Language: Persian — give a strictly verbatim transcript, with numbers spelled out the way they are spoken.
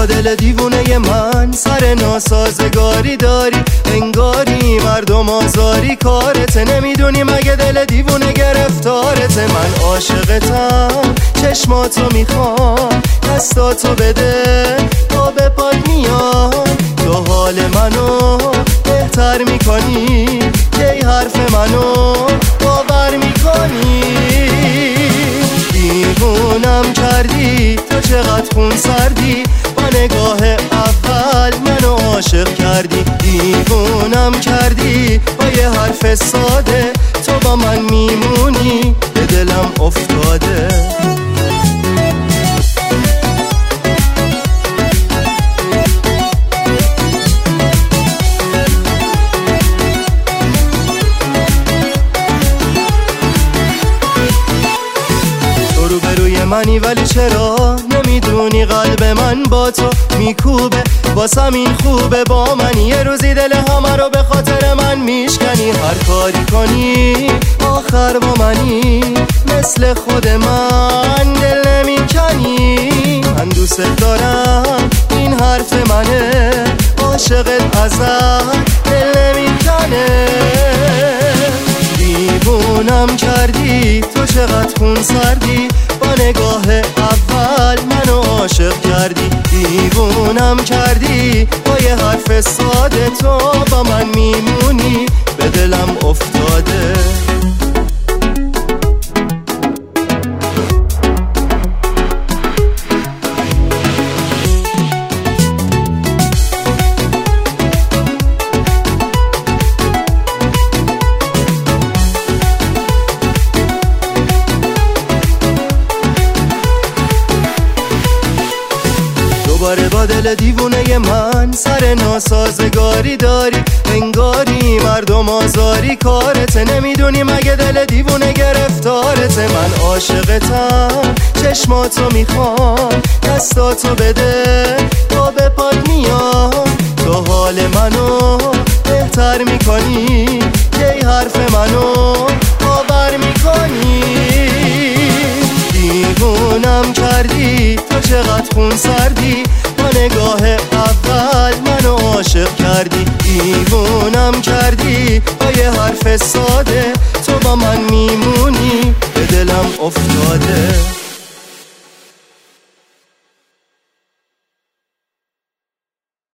با دل دیوونه من سر ناسازگاری داری، انگاری مردم آزاری کارت، نمیدونی مگه دل دیوونه گرفتارت. من عاشقتم چشماتو میخوام، دستاتو بده تا به پات میام، تو حال منو بهتر میکنی، کی حرف منو باور میکنی. دیوونم کردی تو چقدر خون سردی، با نگاه اول منو عاشق کردی. دیوونم کردی با یه حرف ساده، تو با من میمونی به دلم افتاده. منی ولی چرا نمیدونی قلب من با تو میکوبه، واسم این خوبه با من یه روزی دل همه رو به خاطر من میشکنی. هر کاری کنی آخر با منی، مثل خود من دل نمیکنی. من دوست دارم این حرف منه، عاشقت ازت دل نمیکنه. دیوونم کردی تو چقدر خون سردی، با نگاه اول منو عاشق کردی. دیوونم کردی با یه حرف ساده، تو با من میمونی به دلم افتاده. دوباره با دل دیوونه من سر ناسازگاری داری، انگاری مردم آزاری کارت، نمیدونی مگه دل دیوونه گرفتارت. من عاشقتم چشماتو میخوام، دستاتو بده تا به پات میام، تو حال منو بهتر میکنی، کی حرف منو باور میکنی. دیوونم کردی تو چقدر خون سردی، با نگاه اول منو عاشق کردی. دیوونم کردی با یه حرف ساده، تو با من میمونی به دلم افتاده.